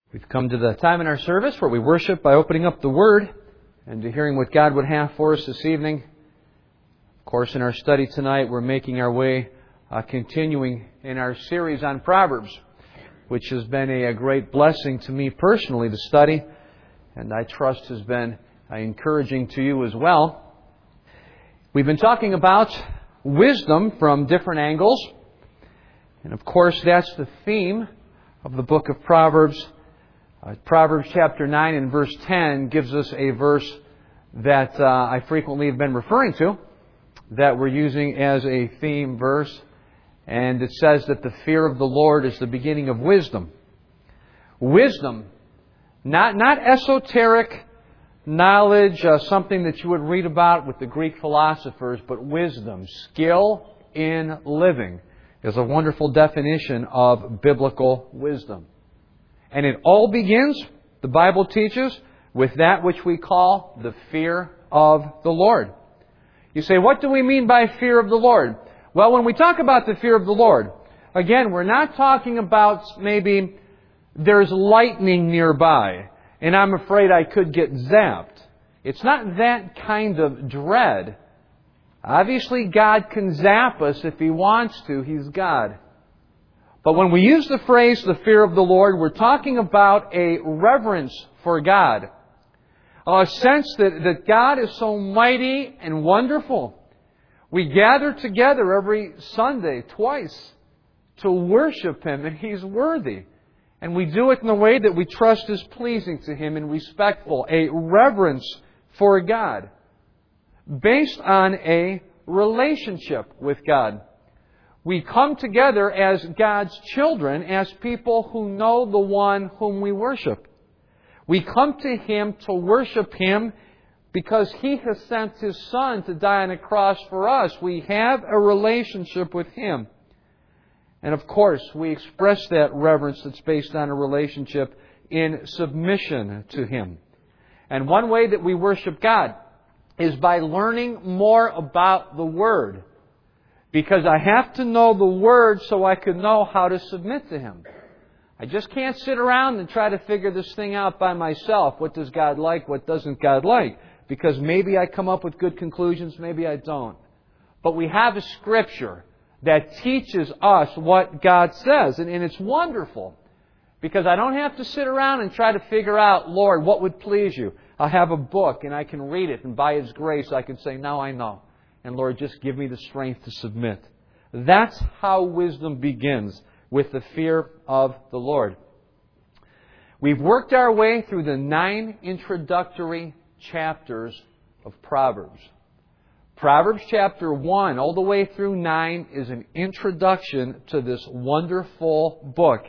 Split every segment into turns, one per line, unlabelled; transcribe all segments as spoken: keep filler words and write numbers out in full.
We've come to the time in our service where we worship by opening up the Word and to hearing what God would have for us this evening. Of course, in our study tonight, we're making our way, uh, continuing in our series on Proverbs, which has been a, a great blessing to me personally to study, and I trust has been uh, encouraging to you as well. We've been talking about wisdom from different angles, and of course, that's the theme of the book of Proverbs. Uh, Proverbs chapter nine and verse ten gives us a verse that uh, I frequently have been referring to, that we're using as a theme verse. And it says that the fear of the Lord is the beginning of wisdom. Wisdom, not, not esoteric knowledge, uh, something that you would read about with the Greek philosophers, but wisdom, skill in living, is a wonderful definition of biblical wisdom. And it all begins, the Bible teaches, with that which we call the fear of the Lord. You say, what do we mean by fear of the Lord? Well, when we talk about the fear of the Lord, again, we're not talking about maybe there's lightning nearby and I'm afraid I could get zapped. It's not that kind of dread. Obviously, God can zap us if He wants to. He's God. But when we use the phrase, the fear of the Lord, we're talking about a reverence for God. A sense that, that God is so mighty and wonderful. We gather together every Sunday, twice, to worship Him, and He's worthy. And we do it in a way that we trust is pleasing to Him and respectful. A reverence for God, based on a relationship with God. We come together as God's children, as people who know the one whom we worship. We come to Him to worship Him because He has sent His Son to die on a cross for us. We have a relationship with Him. And of course, we express that reverence that's based on a relationship in submission to Him. And one way that we worship God is by learning more about the Word. Because I have to know the Word so I can know how to submit to Him. I just can't sit around and try to figure this thing out by myself. What does God like? What doesn't God like? Because maybe I come up with good conclusions, maybe I don't. But we have a Scripture that teaches us what God says. And, and it's wonderful. Because I don't have to sit around and try to figure out, Lord, what would please You? I'll have a book and I can read it. And by His grace I can say, now I know. And Lord, just give me the strength to submit. That's how wisdom begins, with the fear of the Lord. We've worked our way through the nine introductory chapters of Proverbs. Proverbs chapter one, all the way through nine, is an introduction to this wonderful book.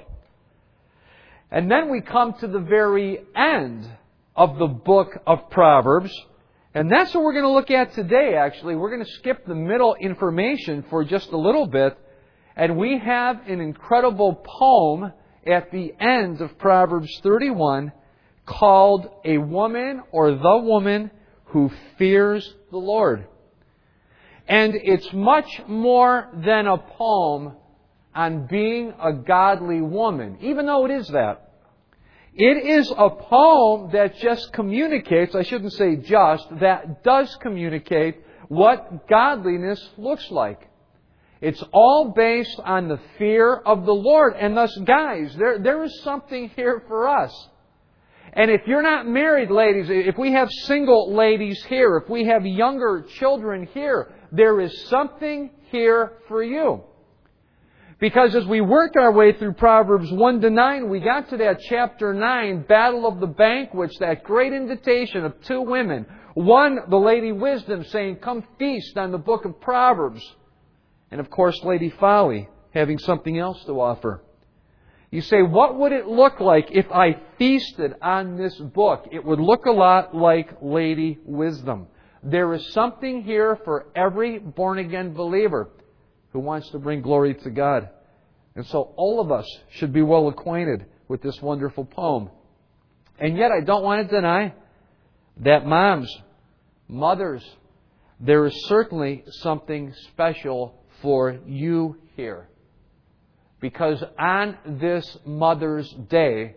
And then we come to the very end of the book of Proverbs. And that's what we're going to look at today, actually. We're going to skip the middle information for just a little bit. And we have an incredible poem at the end of Proverbs thirty-one called A Woman or The Woman Who Fears the Lord. And it's much more than a poem on being a godly woman, even though it is that. It is a poem that just communicates, I shouldn't say just, that does communicate what godliness looks like. It's all based on the fear of the Lord. And thus, guys, there, there is something here for us. And if you're not married, ladies, if we have single ladies here, if we have younger children here, there is something here for you. Because as we worked our way through Proverbs one to nine, we got to that chapter nine, Battle of the Banquets, that great invitation of two women. One, the Lady Wisdom, saying, come feast on the book of Proverbs. And of course, Lady Folly, having something else to offer. You say, what would it look like if I feasted on this book? It would look a lot like Lady Wisdom. There is something here for every born-again believer who wants to bring glory to God. And so all of us should be well acquainted with this wonderful poem. And yet I don't want to deny that moms, mothers, there is certainly something special for you here. Because on this Mother's Day,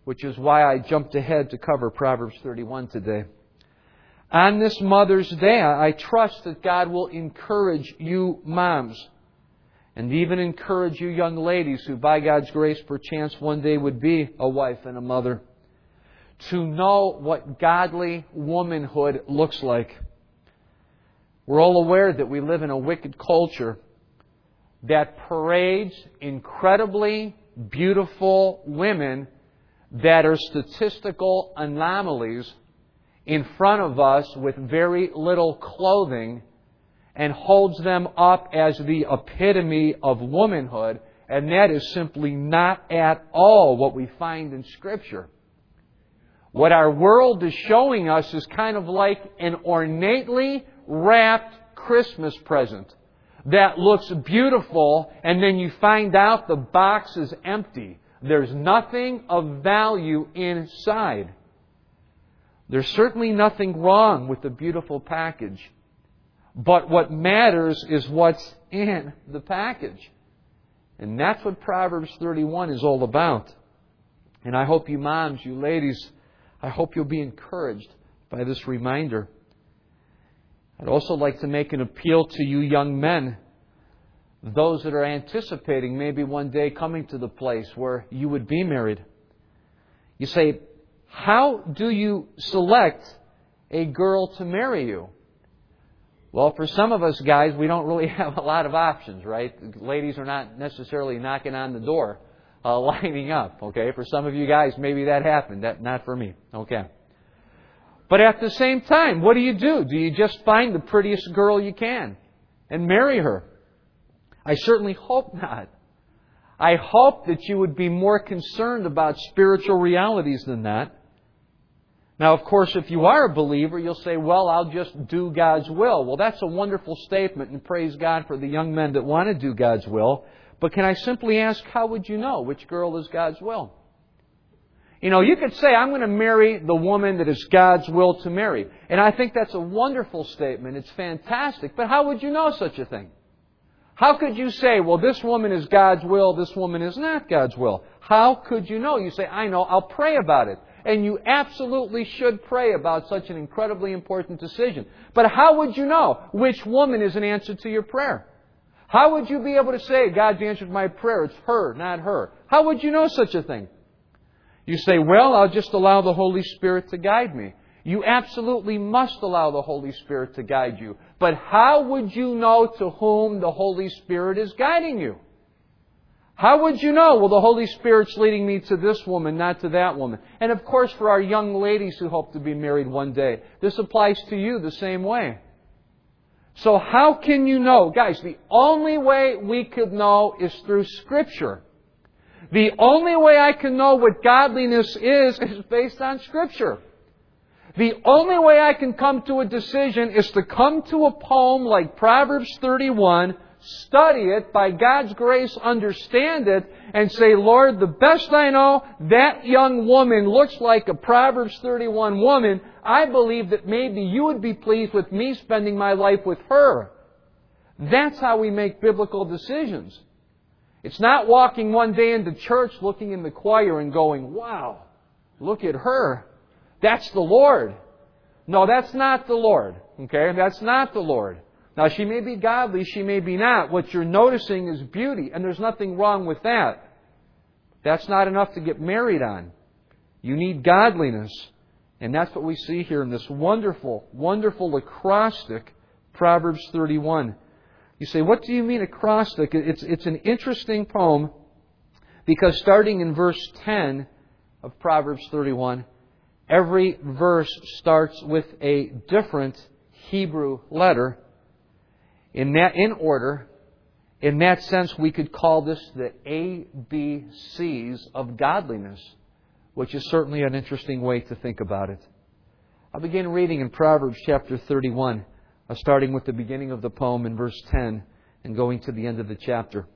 which is why I jumped ahead to cover Proverbs thirty-one today. On this Mother's Day, I trust that God will encourage you moms, and even encourage you young ladies who, by God's grace, perchance one day would be a wife and a mother, to know what godly womanhood looks like. We're all aware that we live in a wicked culture that parades incredibly beautiful women that are statistical anomalies in front of us with very little clothing, and holds them up as the epitome of womanhood, and that is simply not at all what we find in Scripture. What our world is showing us is kind of like an ornately wrapped Christmas present that looks beautiful, and then you find out the box is empty. There's nothing of value inside. There's certainly nothing wrong with the beautiful package. But what matters is what's in the package. And that's what Proverbs thirty-one is all about. And I hope you moms, you ladies, I hope you'll be encouraged by this reminder. I'd also like to make an appeal to you young men, those that are anticipating maybe one day coming to the place where you would be married. You say, how do you select a girl to marry you? Well, for some of us guys, we don't really have a lot of options, right? Ladies are not necessarily knocking on the door, uh, lining up, okay? For some of you guys, maybe that happened. That not for me, okay? But at the same time, what do you do? Do you just find the prettiest girl you can and marry her? I certainly hope not. I hope that you would be more concerned about spiritual realities than that. Now, of course, if you are a believer, you'll say, well, I'll just do God's will. Well, that's a wonderful statement, and praise God for the young men that want to do God's will. But can I simply ask, how would you know which girl is God's will? You know, you could say, I'm going to marry the woman that is God's will to marry. And I think that's a wonderful statement. It's fantastic. But how would you know such a thing? How could you say, well, this woman is God's will, this woman is not God's will? How could you know? You say, I know, I'll pray about it. And you absolutely should pray about such an incredibly important decision. But how would you know which woman is an answer to your prayer? How would you be able to say, God's answered my prayer, it's her, not her? How would you know such a thing? You say, well, I'll just allow the Holy Spirit to guide me. You absolutely must allow the Holy Spirit to guide you. But how would you know to whom the Holy Spirit is guiding you? How would you know? Well, the Holy Spirit's leading me to this woman, not to that woman. And of course, for our young ladies who hope to be married one day, this applies to you the same way. So how can you know? Guys, the only way we could know is through Scripture. The only way I can know what godliness is, is based on Scripture. The only way I can come to a decision is to come to a poem like Proverbs thirty-one, study it, by God's grace understand it, and say, Lord, the best I know, that young woman looks like a Proverbs thirty-one woman. I believe that maybe you would be pleased with me spending my life with her. That's how we make biblical decisions. It's not walking one day into church, looking in the choir and going, wow, look at her. That's the Lord. No, that's not the Lord. Okay? That's not the Lord. Now, she may be godly, she may be not. What you're noticing is beauty, and there's nothing wrong with that. That's not enough to get married on. You need godliness. And that's what we see here in this wonderful, wonderful acrostic, Proverbs thirty-one. You say, what do you mean acrostic? It's, it's an interesting poem because starting in verse ten of Proverbs thirty-one, every verse starts with a different Hebrew letter. In that, in order, in that sense, we could call this the A B Cs of godliness, which is certainly an interesting way to think about it. I'll begin reading in Proverbs chapter thirty-one, uh, starting with the beginning of the poem in verse ten and going to the end of the chapter.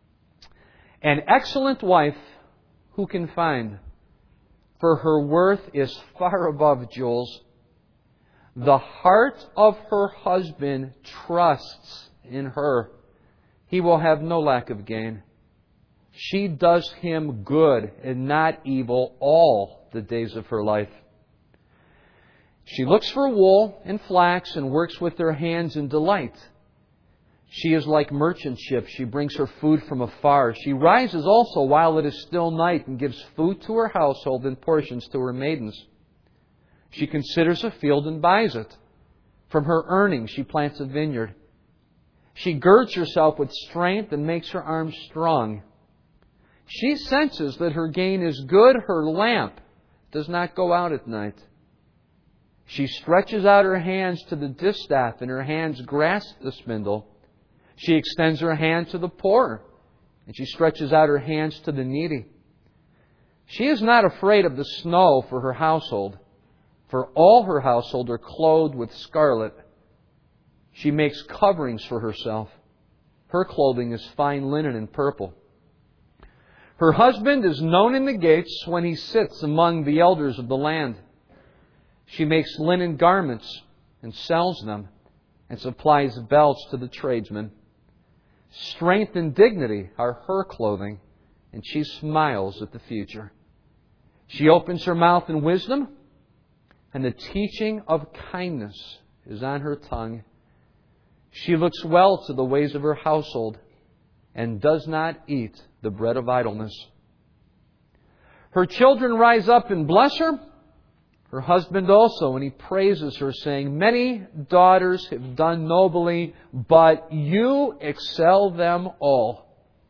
An excellent wife who can find? For her worth is far above jewels. The heart of her husband trusts in her. He will have no lack of gain. She does him good and not evil all the days of her life. She looks for wool and flax and works with her hands in delight. She is like merchant ships. She brings her food from afar. She rises also while it is still night and gives food to her household and portions to her maidens. She considers a field and buys it. From her earnings she plants a vineyard. She girds herself with strength and makes her arms strong. She senses that her gain is good. Her lamp does not go out at night. She stretches out her hands to the distaff, and her hands grasp the spindle. She extends her hand to the poor, and she stretches out her hands to the needy. She is not afraid of the snow for her household, for all her household are clothed with scarlet. She makes coverings for herself. Her clothing is fine linen and purple. Her husband is known in the gates when he sits among the elders of the land. She makes linen garments and sells them, and supplies belts to the tradesmen. Strength and dignity are her clothing, and she smiles at the future. She opens her mouth in wisdom, and the teaching of kindness is on her tongue. She looks well to the ways of her household, and does not eat the bread of idleness. Her children rise up and bless her. Her husband also, and he praises her, saying, Many daughters have done nobly, but you excel them all.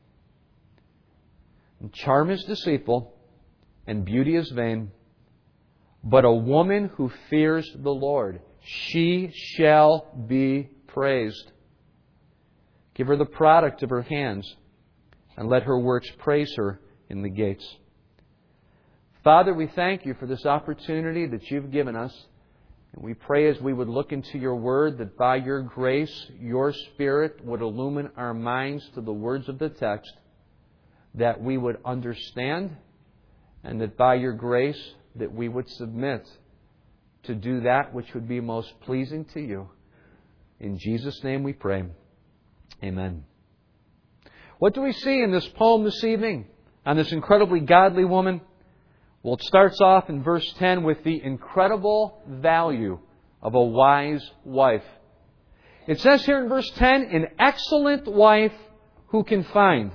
And charm is deceitful, and beauty is vain. But a woman who fears the Lord, she shall be praised. Give her the product of her hands, and let her works praise her in the gates. Father, we thank You for this opportunity that You've given us. And we pray as we would look into Your Word that by Your grace, Your Spirit would illumine our minds to the words of the text, that we would understand, and that by Your grace that we would submit to do that which would be most pleasing to You. In Jesus' name we pray. Amen. What do we see in this poem this evening on this incredibly godly woman? Well, it starts off in verse ten with the incredible value of a wise wife. It says here in verse ten, an excellent wife who can find.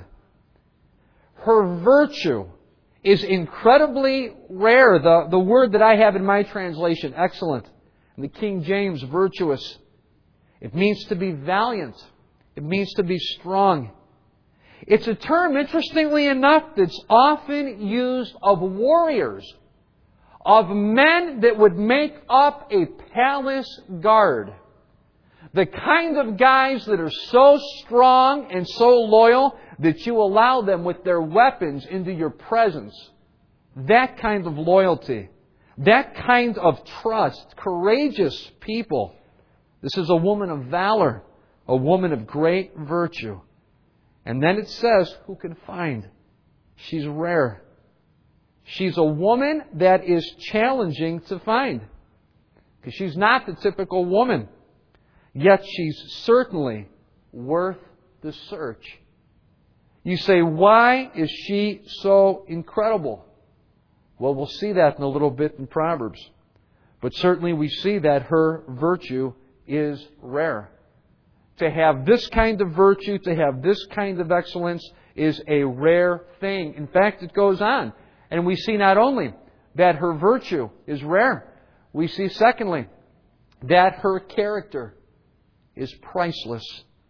Her virtue is incredibly rare. The, the word that I have in my translation, excellent, in the King James, virtuous. It means to be valiant. It means to be strong. It's a term, interestingly enough, that's often used of warriors, of men that would make up a palace guard. The kind of guys that are so strong and so loyal that you allow them with their weapons into your presence. That kind of loyalty. That kind of trust. Courageous people. This is a woman of valor. A woman of great virtue. And then it says, who can find? She's rare. She's a woman that is challenging to find. Because she's not the typical woman. Yet she's certainly worth the search. You say, why is she so incredible? Well, we'll see that in a little bit in Proverbs. But certainly we see that her virtue is rare. To have this kind of virtue, to have this kind of excellence is a rare thing. In fact, it goes on. And we see not only that her virtue is rare, we see secondly that her character is priceless.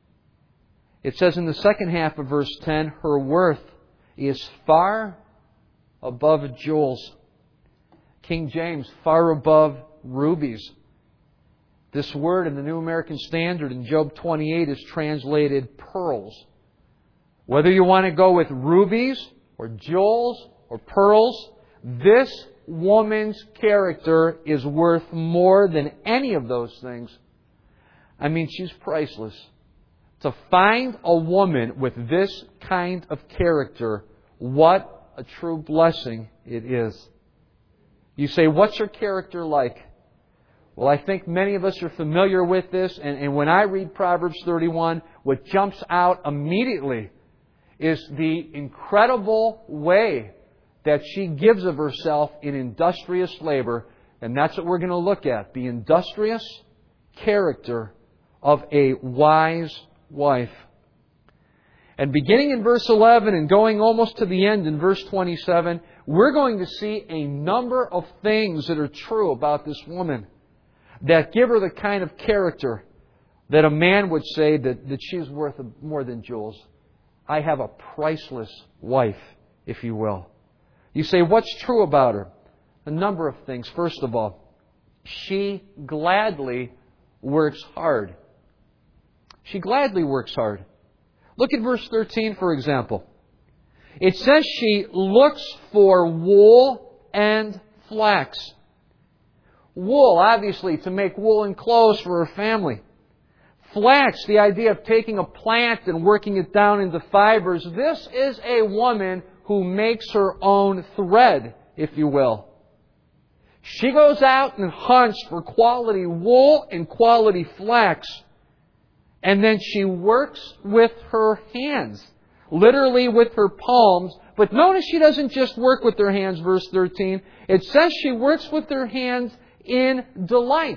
It says in the second half of verse ten, her worth is far above jewels. King James, far above rubies. This word in the New American Standard in Job twenty-eight is translated pearls. Whether you want to go with rubies or jewels or pearls, this woman's character is worth more than any of those things. I mean, she's priceless. To find a woman with this kind of character, what a true blessing it is. You say, what's her character like? Well, I think many of us are familiar with this, and, and when I read Proverbs thirty-one, what jumps out immediately is the incredible way that she gives of herself in industrious labor. And that's what we're going to look at. The industrious character of a wise wife. And beginning in verse eleven and going almost to the end in verse twenty-seven, we're going to see a number of things that are true about this woman that give her the kind of character that a man would say that, that she's worth more than jewels. I have a priceless wife, if you will. You say, what's true about her? A number of things. First of all, she gladly works hard. She gladly works hard. Look at verse thirteen, for example. It says she looks for wool and flax. Wool, obviously, to make woolen clothes for her family. Flax, the idea of taking a plant and working it down into fibers. This is a woman who makes her own thread, if you will. She goes out and hunts for quality wool and quality flax. And then she works with her hands, literally with her palms. But notice she doesn't just work with her hands, verse thirteen. It says she works with her hands in delight.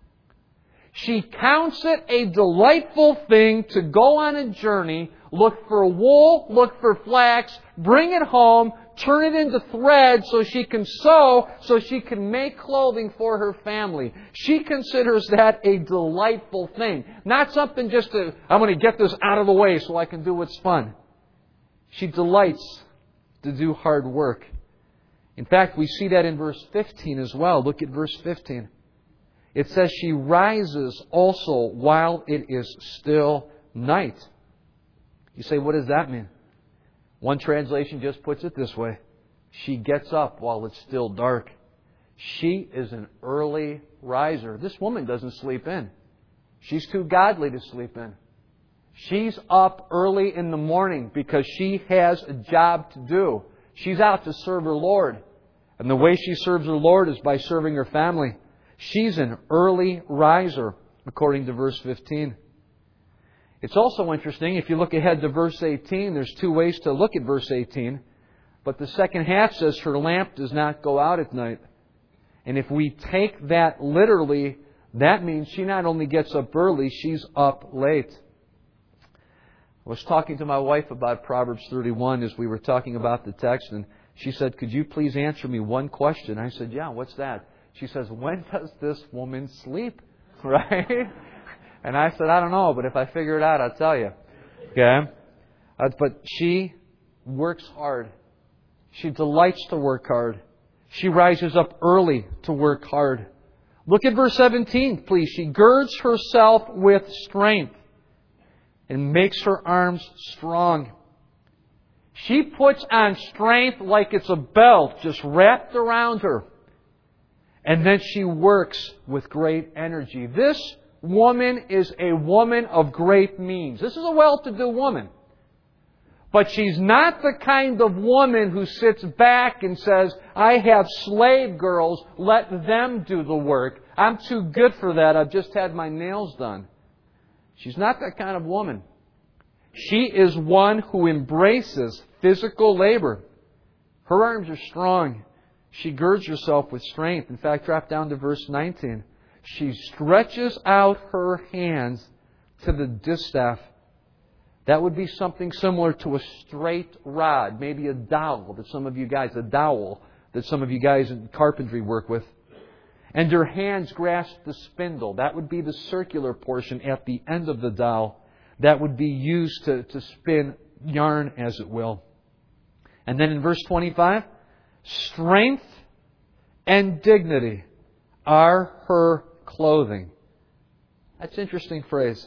She counts it a delightful thing to go on a journey, look for wool, look for flax, bring it home, turn it into thread so she can sew, so she can make clothing for her family. She considers that a delightful thing. Not something just to, I'm going to get this out of the way so I can do what's fun. She delights to do hard work. In fact, we see that in verse fifteen as well. Look at verse fifteen. It says she rises also while it is still night. You say, what does that mean? One translation just puts it this way. She gets up while it's still dark. She is an early riser. This woman doesn't sleep in. She's too godly to sleep in. She's up early in the morning because she has a job to do. She's out to serve her Lord. And the way she serves her Lord is by serving her family. She's an early riser, according to verse fifteen. It's also interesting, if you look ahead to verse eighteen, there's two ways to look at verse eighteen. But the second half says her lamp does not go out at night. And if we take that literally, that means she not only gets up early, she's up late. I was talking to my wife about Proverbs thirty-one as we were talking about the text, and she said, could you please answer me one question? I said, yeah, what's that? She says, when does this woman sleep? Right? And I said, I don't know, but if I figure it out, I'll tell you. Okay? Uh, but she works hard. She delights to work hard. She rises up early to work hard. Look at verse seventeen, please. She girds herself with strength and makes her arms strong. She puts on strength like it's a belt just wrapped around her. And then she works with great energy. This woman is a woman of great means. This is a well-to-do woman. But she's not the kind of woman who sits back and says, I have slave girls, let them do the work. I'm too good for that. I've just had my nails done. She's not that kind of woman. She is one who embraces physical labor. Her arms are strong. She girds herself with strength. In fact, drop down to verse nineteen. She stretches out her hands to the distaff. That would be something similar to a straight rod, maybe a dowel that some of you guys, a dowel that some of you guys in carpentry work with. And her hands grasp the spindle. That would be the circular portion at the end of the dowel. That would be used to, to spin yarn, as it will. And then in verse twenty-five, strength and dignity are her clothing. That's an interesting phrase.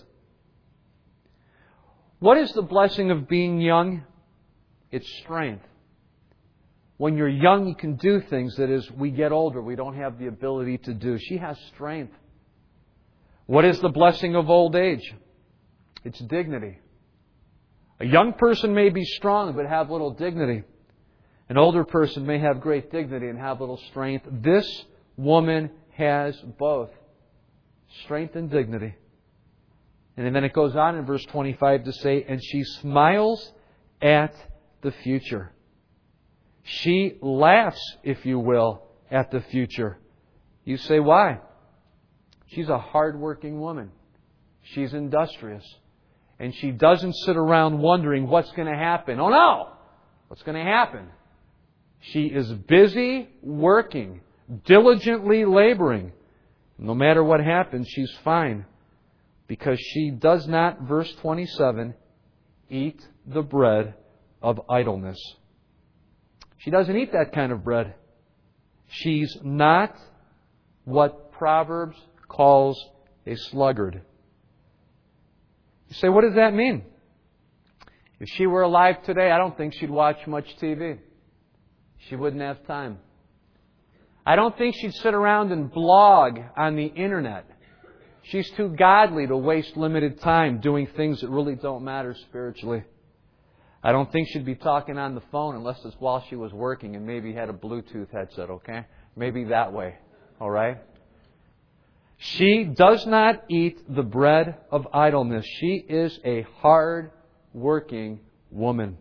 What is the blessing of being young? It's strength. When you're young, you can do things that as we get older, we don't have the ability to do. She has strength. What is the blessing of old age? It's dignity. A young person may be strong but have little dignity. An older person may have great dignity and have little strength. This woman has both strength and dignity. And then it goes on in verse twenty-five to say, and she smiles at the future. She laughs, if you will, at the future. You say, why? She's a hard-working woman. She's industrious. And she doesn't sit around wondering what's going to happen. Oh no! What's going to happen? She is busy working, diligently laboring. No matter what happens, she's fine. Because she does not, verse twenty-seven, eat the bread of idleness. She doesn't eat that kind of bread. She's not what Proverbs calls a sluggard. You say, what does that mean? If she were alive today, I don't think she'd watch much T V. She wouldn't have time. I don't think she'd sit around and blog on the internet. She's too godly to waste limited time doing things that really don't matter spiritually. I don't think she'd be talking on the phone unless it's while she was working and maybe had a Bluetooth headset, okay? Maybe that way, all right? She does not eat the bread of idleness. She is a hard-working woman.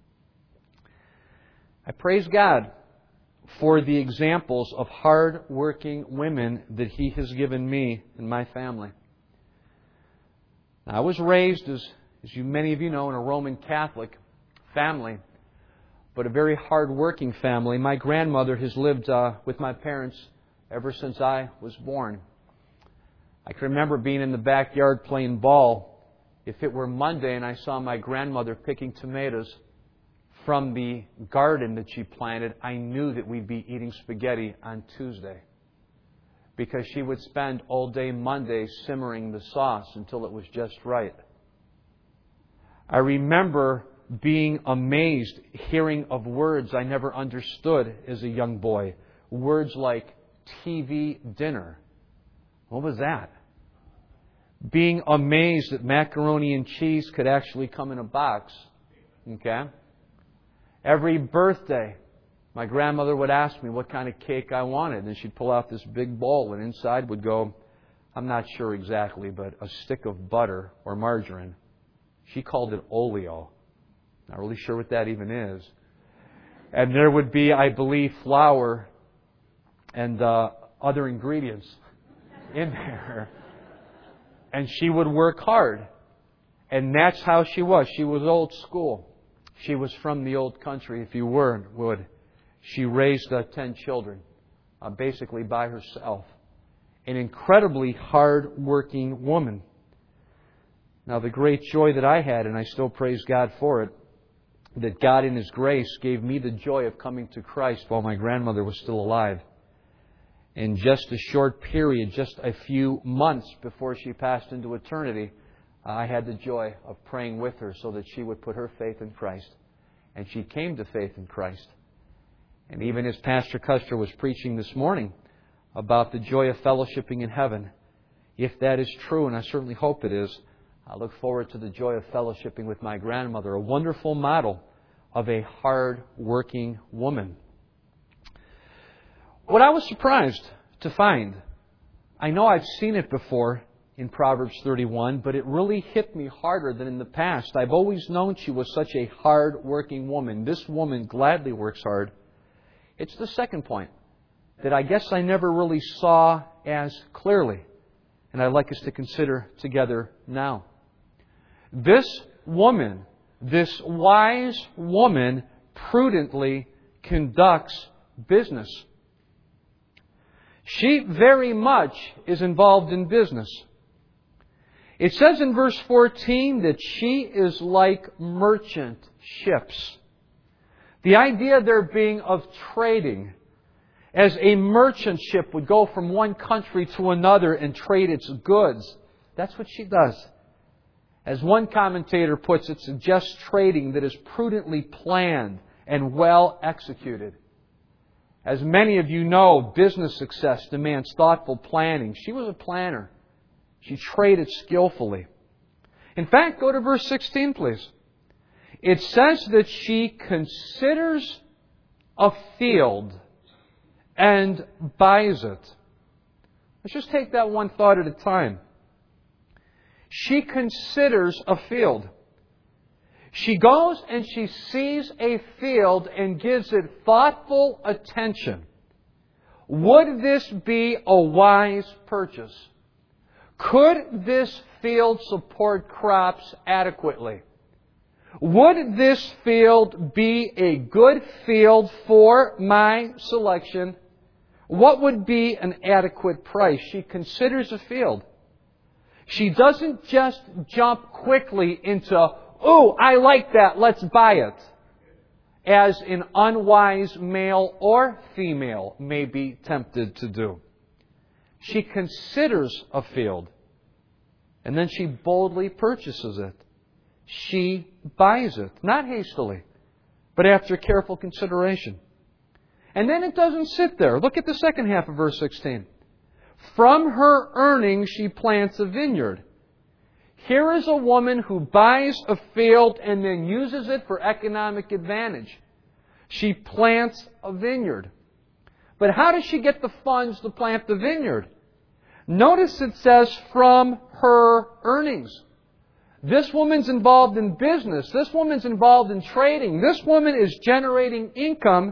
I praise God for the examples of hard-working women that He has given me and my family. Now, I was raised, as, as you, many of you know, in a Roman Catholic family, but a very hard-working family. My grandmother has lived uh, with my parents ever since I was born. I can remember being in the backyard playing ball. If it were Monday and I saw my grandmother picking tomatoes from the garden that she planted, I knew that we'd be eating spaghetti on Tuesday. Because she would spend all day Monday simmering the sauce until it was just right. I remember being amazed, hearing of words I never understood as a young boy. Words like T V dinner. What was that? Being amazed that macaroni and cheese could actually come in a box. Okay? Every birthday, my grandmother would ask me what kind of cake I wanted. And she'd pull out this big bowl and inside would go, I'm not sure exactly, but a stick of butter or margarine. She called it oleo. Not really sure what that even is. And there would be, I believe, flour and uh, other ingredients in there. And she would work hard. And that's how she was. She was old school. She was from the old country, if you were, would. She raised uh, ten children, uh, basically by herself. An incredibly hard-working woman. Now, the great joy that I had, and I still praise God for it, that God in His grace gave me the joy of coming to Christ while my grandmother was still alive. In just a short period, just a few months before she passed into eternity, I had the joy of praying with her so that she would put her faith in Christ. And she came to faith in Christ. And even as Pastor Custer was preaching this morning about the joy of fellowshipping in heaven, if that is true, and I certainly hope it is, I look forward to the joy of fellowshipping with my grandmother, a wonderful model of a hard-working woman. What I was surprised to find, I know I've seen it before in Proverbs thirty-one, but it really hit me harder than in the past. I've always known she was such a hard-working woman. This woman gladly works hard. It's the second point that I guess I never really saw as clearly, and I'd like us to consider together now. This woman, this wise woman, prudently conducts business. She very much is involved in business. It says in verse fourteen that she is like merchant ships. The idea there being of trading. As a merchant ship would go from one country to another and trade its goods. That's what she does. As one commentator puts it, suggests trading that is prudently planned and well executed. As many of you know, business success demands thoughtful planning. She was a planner. She traded skillfully. In fact, go to verse sixteen, please. It says that she considers a field and buys it. Let's just take that one thought at a time. She considers a field. She goes and she sees a field and gives it thoughtful attention. Would this be a wise purchase? Could this field support crops adequately? Would this field be a good field for my selection? What would be an adequate price? She considers a field. She doesn't just jump quickly into, "Oh, I like that, let's buy it," as an unwise male or female may be tempted to do. She considers a field, and then she boldly purchases it. She buys it, not hastily, but after careful consideration. And then it doesn't sit there. Look at the second half of verse sixteen. From her earnings she plants a vineyard. Here is a woman who buys a field and then uses it for economic advantage. She plants a vineyard. But how does she get the funds to plant the vineyard? Notice it says from her earnings. This woman's involved in business. This woman's involved in trading. This woman is generating income.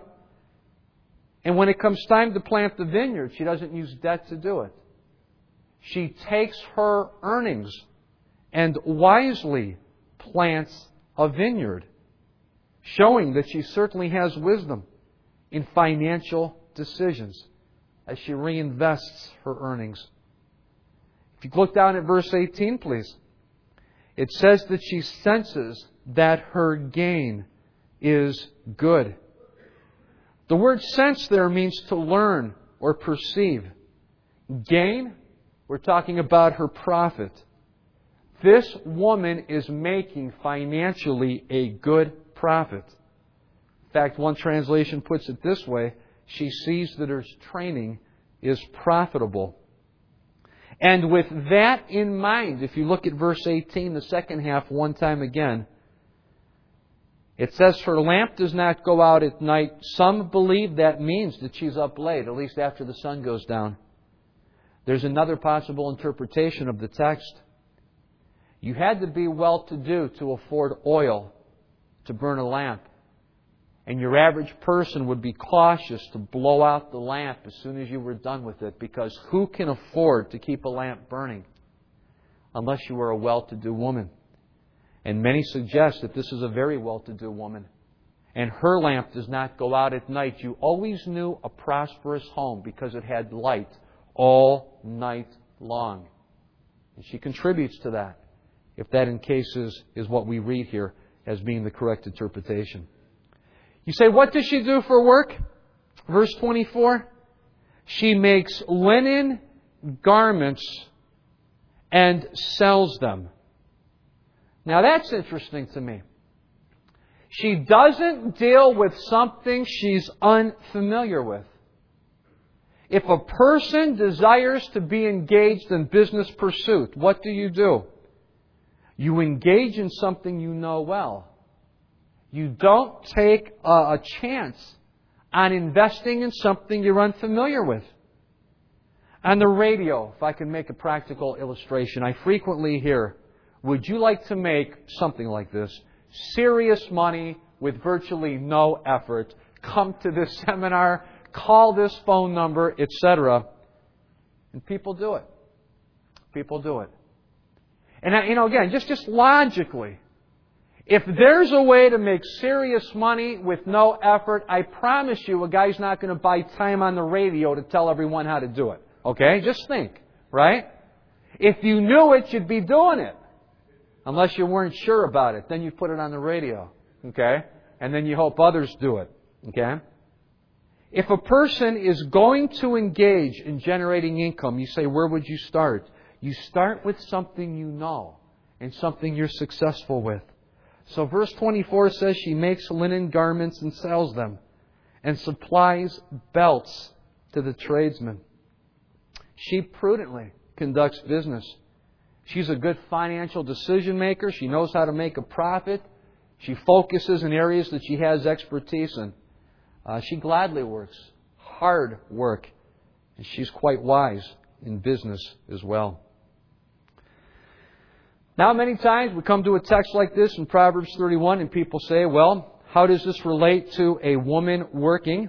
And when it comes time to plant the vineyard, she doesn't use debt to do it. She takes her earnings and wisely plants a vineyard, showing that she certainly has wisdom in financial decisions as she reinvests her earnings. If you look down at verse eighteen, please. It says that she senses that her gain is good. The word sense there means to learn or perceive. Gain, we're talking about her profit. This woman is making financially a good profit. In fact, one translation puts it this way: she sees that her training is profitable. And with that in mind, if you look at verse eighteen, the second half, one time again, it says her lamp does not go out at night. Some believe that means that she's up late, at least after the sun goes down. There's another possible interpretation of the text. You had to be well-to-do to afford oil to burn a lamp. And your average person would be cautious to blow out the lamp as soon as you were done with it, because who can afford to keep a lamp burning unless you were a well-to-do woman? And many suggest that this is a very well-to-do woman. And her lamp does not go out at night. You always knew a prosperous home because it had light all night long. And she contributes to that, if that in cases is what we read here as being the correct interpretation. You say, what does she do for work? Verse twenty-four. She makes linen garments and sells them. Now that's interesting to me. She doesn't deal with something she's unfamiliar with. If a person desires to be engaged in business pursuit, what do you do? You engage in something you know well. You don't take a, a chance on investing in something you're unfamiliar with. On the radio, if I can make a practical illustration, I frequently hear, would you like to make something like this? Serious money with virtually no effort. Come to this seminar, call this phone number, et cetera. And people do it. People do it. And, you know, again, just, just logically, if there's a way to make serious money with no effort, I promise you a guy's not going to buy time on the radio to tell everyone how to do it. Okay? Just think, right? If you knew it, you'd be doing it. Unless you weren't sure about it. Then you put it on the radio. Okay? And then you hope others do it. Okay? If a person is going to engage in generating income, you say, where would you start? You start with something you know and something you're successful with. So verse twenty-four says she makes linen garments and sells them and supplies belts to the tradesmen. She prudently conducts business. She's a good financial decision maker. She knows how to make a profit. She focuses in areas that she has expertise in. Uh, she gladly works, hard work, and she's quite wise in business as well. Now, many times we come to a text like this in Proverbs thirty-one and people say, well, how does this relate to a woman working?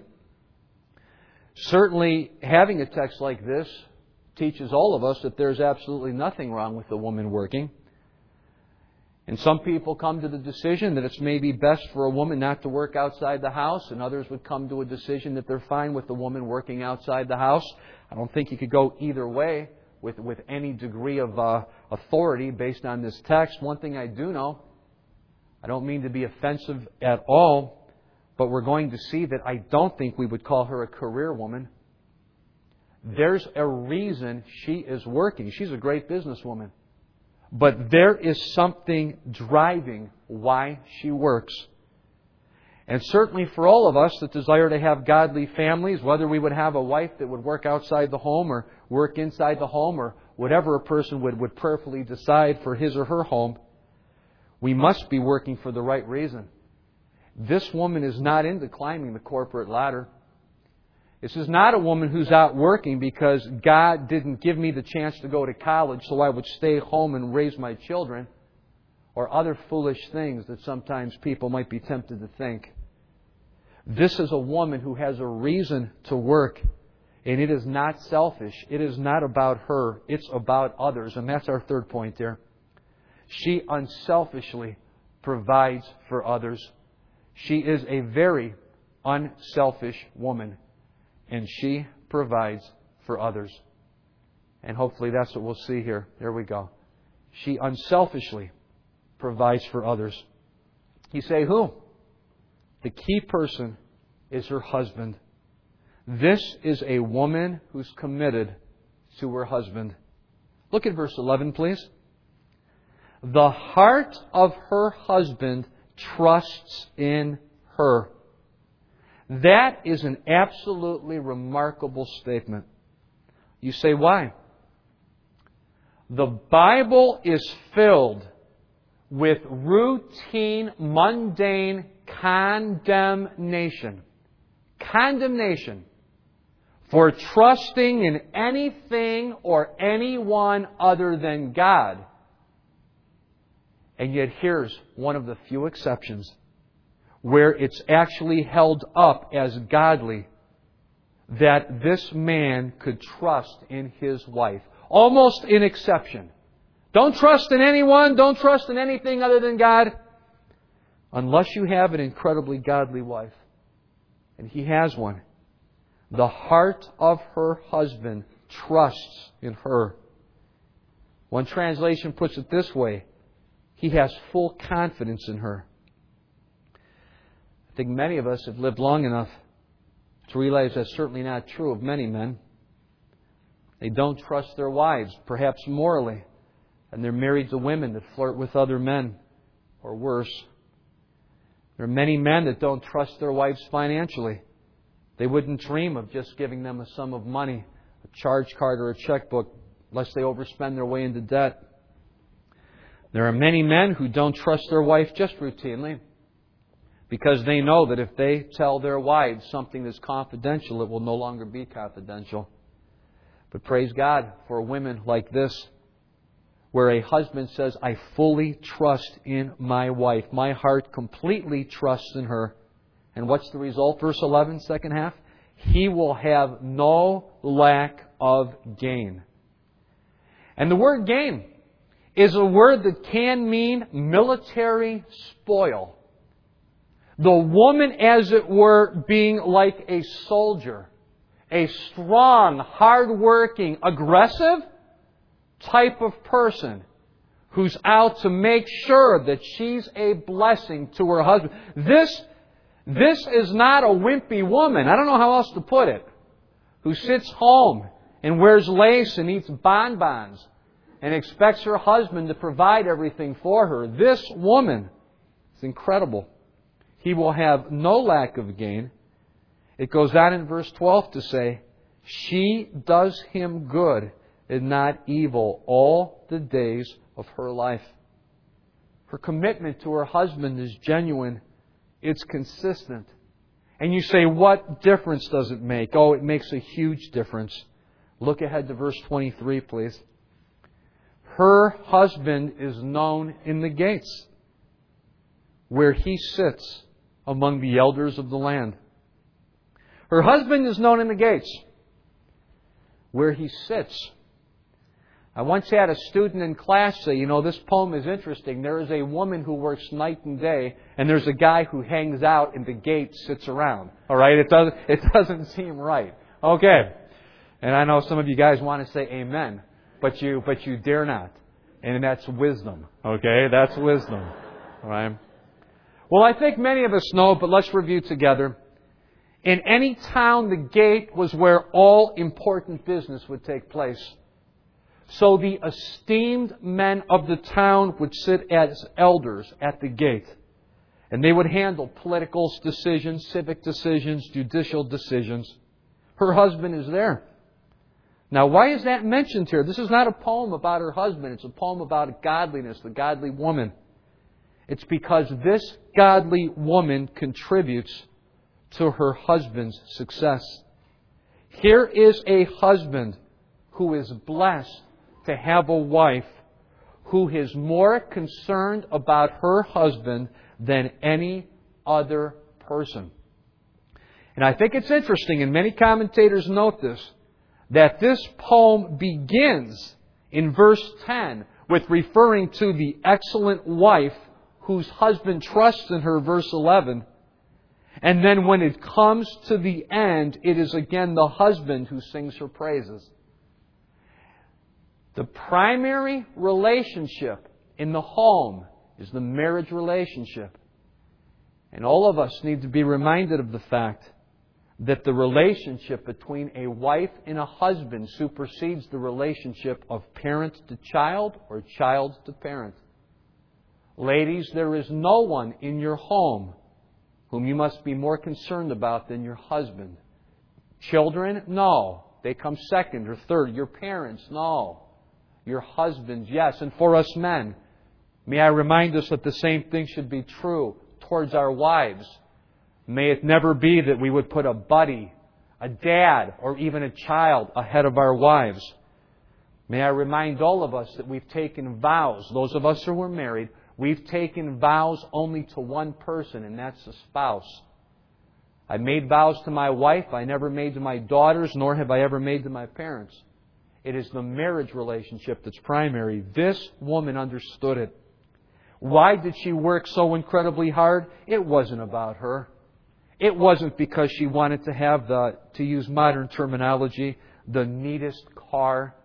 Certainly, having a text like this teaches all of us that there's absolutely nothing wrong with a woman working. And some people come to the decision that it's maybe best for a woman not to work outside the house, and others would come to a decision that they're fine with the woman working outside the house. I don't think you could go either way with, with any degree of uh, authority based on this text. One thing I do know, I don't mean to be offensive at all, but we're going to see that I don't think we would call her a career woman. There's a reason she is working. She's a great businesswoman. But there is something driving why she works. And certainly for all of us that desire to have godly families, whether we would have a wife that would work outside the home or work inside the home or whatever a person would, would prayerfully decide for his or her home, we must be working for the right reason. This woman is not into climbing the corporate ladder. This is not a woman who's out working because God didn't give me the chance to go to college so I would stay home and raise my children, or other foolish things that sometimes people might be tempted to think. This is a woman who has a reason to work, and it is not selfish. It is not about her. It's about others, and that's our third point there. She unselfishly provides for others. She is a very unselfish woman. And she provides for others. And hopefully that's what we'll see here. There we go. She unselfishly provides for others. You say, who? The key person is her husband. This is a woman who's committed to her husband. Look at verse eleven, please. The heart of her husband trusts in her. That is an absolutely remarkable statement. You say, why? The Bible is filled with routine, mundane condemnation. Condemnation for trusting in anything or anyone other than God. And yet here's one of the few exceptions where it's actually held up as godly that this man could trust in his wife. Almost an exception. Don't trust in anyone, don't trust in anything other than God, unless you have an incredibly godly wife. And he has one. The heart of her husband trusts in her. One translation puts it this way: he has full confidence in her. I think many of us have lived long enough to realize that's certainly not true of many men. They don't trust their wives, perhaps morally, and they're married to women that flirt with other men, or worse. There are many men that don't trust their wives financially. They wouldn't dream of just giving them a sum of money, a charge card or a checkbook, lest they overspend their way into debt. There are many men who don't trust their wife just routinely, because they know that if they tell their wives something that's confidential, it will no longer be confidential. But praise God for women like this, where a husband says, I fully trust in my wife. My heart completely trusts in her. And what's the result? Verse eleven, second half. He will have no lack of gain. And the word gain is a word that can mean military spoil. The woman, as it were, being like a soldier, a strong, hard-working, aggressive type of person who's out to make sure that she's a blessing to her husband. This, this is not a wimpy woman, I don't know how else to put it, who sits home and wears lace and eats bonbons and expects her husband to provide everything for her. This woman is incredible. He will have no lack of gain. It goes on in verse twelve to say, she does him good and not evil all the days of her life. Her commitment to her husband is genuine. It's consistent. And you say, what difference does it make? Oh, it makes a huge difference. Look ahead to verse twenty-three, please. Her husband is known in the gates, where he sits among the elders of the land. Her husband is known in the gates, where he sits. I once had a student in class say, you know, this poem is interesting. There is a woman who works night and day, and there's a guy who hangs out in the gate, sits around. All right? It doesn't, it doesn't seem right. Okay. And I know some of you guys want to say amen, but you, but you dare not. And that's wisdom. Okay? That's wisdom. All right? Well, I think many of us know, but let's review together. In any town, the gate was where all important business would take place. So the esteemed men of the town would sit as elders at the gate. And they would handle political decisions, civic decisions, judicial decisions. Her husband is there. Now, why is that mentioned here? This is not a poem about her husband. It's a poem about godliness, the godly woman. It's because this godly woman contributes to her husband's success. Here is a husband who is blessed to have a wife who is more concerned about her husband than any other person. And I think it's interesting, and many commentators note this, that this poem begins in verse ten with referring to the excellent wife whose husband trusts in her, verse eleven. And then when it comes to the end, it is again the husband who sings her praises. The primary relationship in the home is the marriage relationship. And all of us need to be reminded of the fact that the relationship between a wife and a husband supersedes the relationship of parent to child or child to parent. Ladies, there is no one in your home whom you must be more concerned about than your husband. Children, no. They come second or third. Your parents, no. Your husbands, yes. And for us men, may I remind us that the same thing should be true towards our wives. May it never be that we would put a buddy, a dad, or even a child ahead of our wives. May I remind all of us that we've taken vows, those of us who are married, we've taken vows only to one person, and that's the spouse. I made vows to my wife. I never made to my daughters, nor have I ever made to my parents. It is the marriage relationship that's primary. This woman understood it. Why did she work so incredibly hard? It wasn't about her. It wasn't because she wanted to have the, to use modern terminology, the neatest car.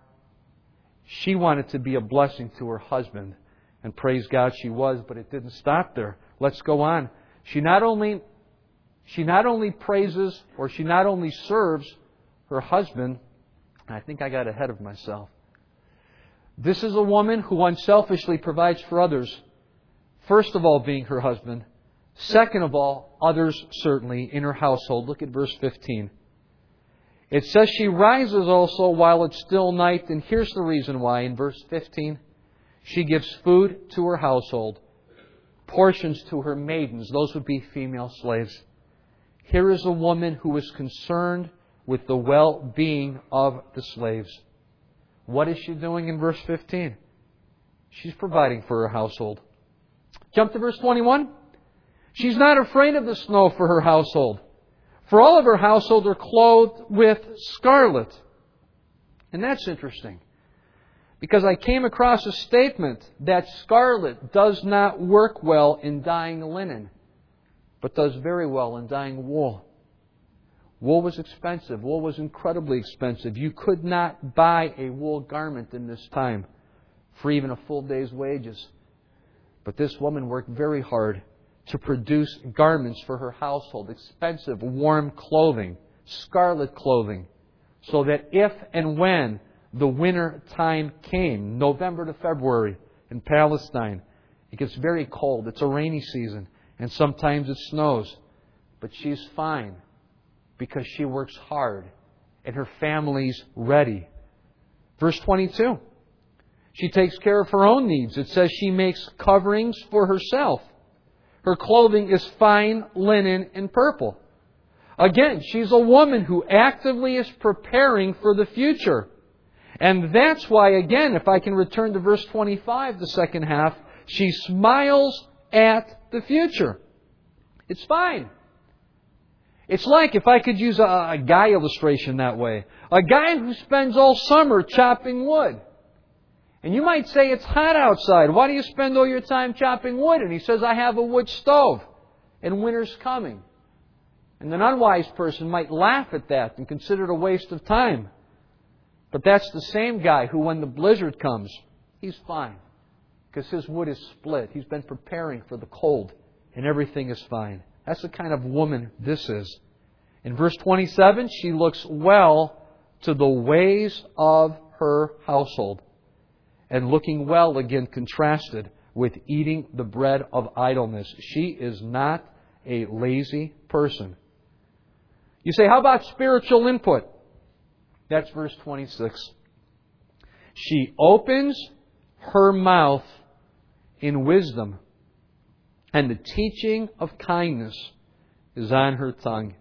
She wanted to be a blessing to her husband. And praise God she was, but it didn't stop there. Let's go on. She not only, she not only praises, or she not only serves her husband. I think I got ahead of myself. This is a woman who unselfishly provides for others. First of all, being her husband. Second of all, others certainly in her household. Look at verse fifteen. It says she rises also while it's still night. And here's the reason why. In verse fifteen, she gives food to her household, portions to her maidens. Those would be female slaves. Here is a woman who is concerned with the well-being of the slaves. What is she doing in verse fifteen? She's providing for her household. Jump to verse twenty-one. She's not afraid of the snow for her household, for all of her household are clothed with scarlet. And that's interesting, because I came across a statement that scarlet does not work well in dyeing linen, but does very well in dyeing wool. Wool was expensive. Wool was incredibly expensive. You could not buy a wool garment in this time for even a full day's wages. But this woman worked very hard to produce garments for her household. Expensive, warm clothing, scarlet clothing, so that if and when the winter time came, November to February in Palestine, it gets very cold. It's a rainy season, and sometimes it snows. But she's fine, because she works hard and her family's ready. Verse twenty-two. She takes care of her own needs. It says she makes coverings for herself. Her clothing is fine linen and purple. Again, she's a woman who actively is preparing for the future. And that's why, again, if I can return to verse twenty-five, the second half, she smiles at the future. It's fine. It's like, if I could use a, a guy illustration that way, a guy who spends all summer chopping wood. And you might say, it's hot outside. Why do you spend all your time chopping wood? And he says, I have a wood stove, and winter's coming. And an unwise person might laugh at that and consider it a waste of time. But that's the same guy who, when the blizzard comes, he's fine. Because his wood is split. He's been preparing for the cold, and everything is fine. That's the kind of woman this is. In verse twenty-seven, she looks well to the ways of her household. And looking well, again, contrasted with eating the bread of idleness. She is not a lazy person. You say, how about spiritual input? That's verse twenty-six. She opens her mouth in wisdom, and the teaching of kindness is on her tongue.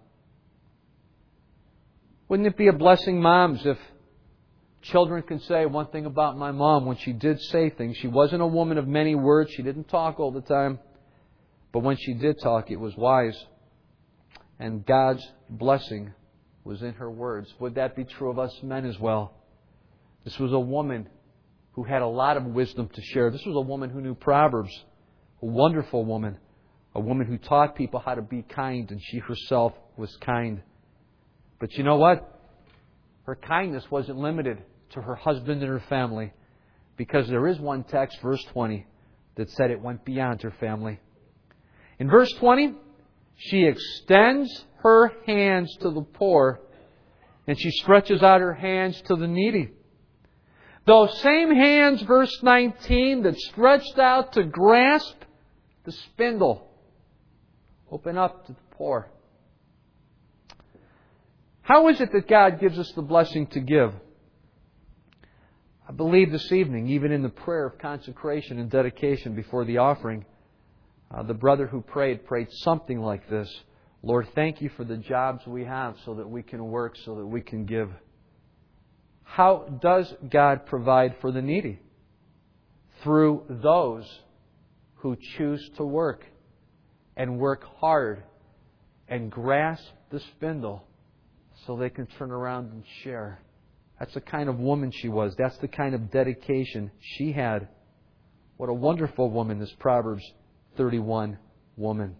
Wouldn't it be a blessing, moms, if children can say one thing about my mom? When she did say things, she wasn't a woman of many words. She didn't talk all the time. But when she did talk, it was wise. And God's blessing was in her words. Would that be true of us men as well? This was a woman who had a lot of wisdom to share. This was a woman who knew Proverbs. A wonderful woman. A woman who taught people how to be kind, and she herself was kind. But you know what? Her kindness wasn't limited to her husband and her family, because there is one text, verse twenty, that said it went beyond her family. In verse twenty, she extends her hands to the poor, and she stretches out her hands to the needy. Those same hands, verse nineteen, that stretched out to grasp the spindle, open up to the poor. How is it that God gives us the blessing to give? I believe this evening, even in the prayer of consecration and dedication before the offering, uh, the brother who prayed prayed something like this. Lord, thank you for the jobs we have so that we can work, so that we can give. How does God provide for the needy? Through those who choose to work and work hard and grasp the spindle so they can turn around and share. That's the kind of woman she was. That's the kind of dedication she had. What a wonderful woman, this Proverbs thirty-one woman.